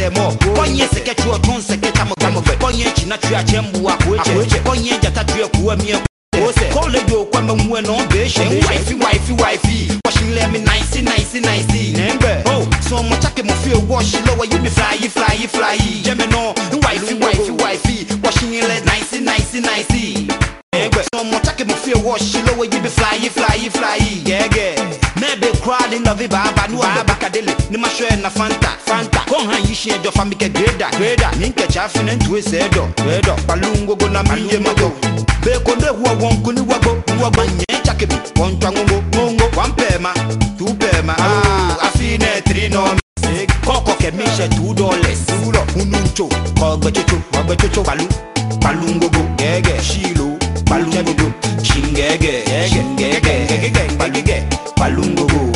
mo konye seketu otun seketa mo konye chinachu achembu akweche konye jatatu ekuwa mi call the door, come and win on Bish. Wifey. Washing lemon, nice. Nembe. Oh, so much I can feel wash lower. You be fly. Gemino, wifey. Washing it nice. Nembe. So much I can feel wash lower. You be fly. Yeah. Maybe crowd in the Viva, Bacadilly. Nimasho and Fanta. Come on, you share your family grader. Ninka chaffin and twist edo. Palungo gonna be a mago. Bekonde huwa wonkuni wabo nye chakebi Wontangongo one pema, 2 pema Afine 3 no Koko kemisha $2 Ulo ununcho Kogbechocho Palungogo Gege Shilo Palungogo Shingege Palungogo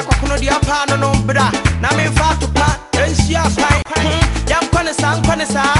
Sa